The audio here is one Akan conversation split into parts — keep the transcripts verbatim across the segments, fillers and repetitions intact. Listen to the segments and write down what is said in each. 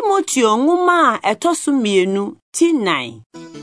Timoteo nwoma a etosu mienu ti nine.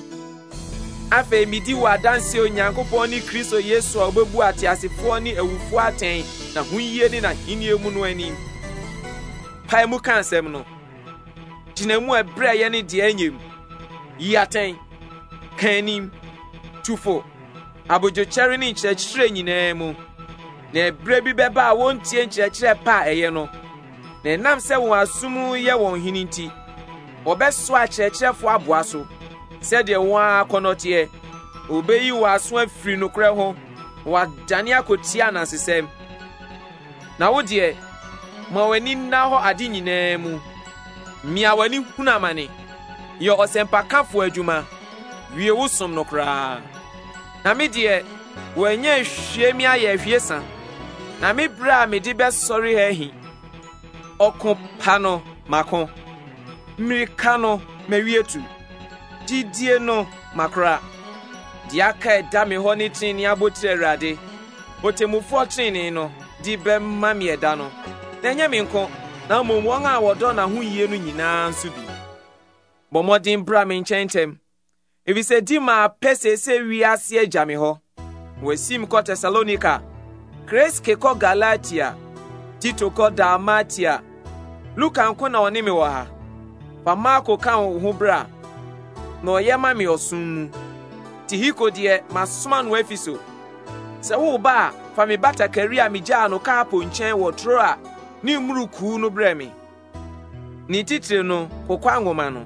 Afe midi wa danse Onyankopɔn ni Kristo Yesu a obebu atiasefo ni awufo aten na hunyie ni na hinie mu no ani. Pai mu kansem no. Tinemu ebre ye ni de anyem. Yi aten. Kanim. Tufo. Abojo chere ni nkyerɛkyerɛ nyinaa mu. Na ebre bi beba a wontie nkyerɛkyerɛ pa eye no. Na enam sɛ wɔn asum ye wɔn hini nti. Obeso akyerɛkyerɛfo aboa so. Said the one konotie, obey you as one free no creho, what Dania could see an answer. Now, dear, Maweni now adini nemu. Mia weni hunamani. Yo osempa kafu ejuma. We usum no kra. Na mi dear, when ye shemia ye fiesa. Na mi bra me di best sorry he. Oko pano makon. Mirikano merietu. Didie no makra diaka eda me ho ni tin ni abotre rade botemufo tin no di bem ma me eda no na nya me nko na mo won a wodo na ho yie no nyina nso bi bomodin bra me nchentem ebi se di ma pese se wi ase agya me ho wasim ko Thessalonica Kreske ko Galatia Tito ko Dalmatia Luka nko na oni me wo ha pa Marko kan ho bra no yema me osum Tihiko de masoma no Efeso se wo ba fa me bata career me gya no kaapo nchen wo Troa ni mruku no bre me ni titire no kokwa ngoma no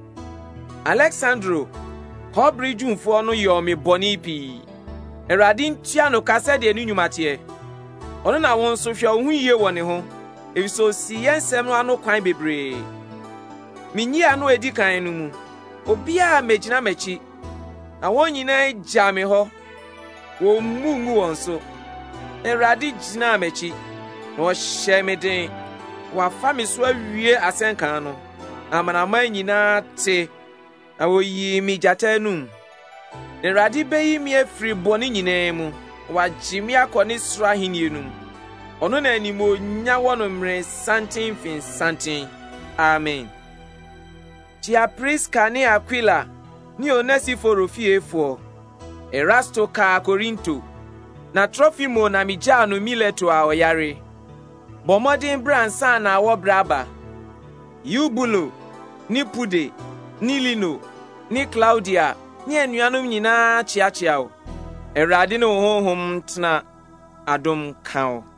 Alexandro Hobri Jumfo no yo me boni pi Erade ntia no kasa de ni nwumate ono na won so hwe ohun yie wo ne ho Efeso si yensem no ano kwan bebre minyi ano edi kan no mu obia mejina mechi na won nyina gya me ho wo mungu won so Erade gina mechi na wo hye me den wa fa me so awie asenkan no amanama nyina te na wo yi mi jata num Erade beyi mi afri boni nyina mu wa jimi akoni soro ahenie num ono na animo nya wono mre santin fin santin amen. Tia Priska ni Aquila ni Onesiforo fiefo Erasto ka Korinto na Trofimo na Mijano Mileto a oyare bomodin bransa na wo braba Yubulo ni Pude ni Lino ni Claudia ni anuanom nyina chiachiao Erade no honhom tena adom kan.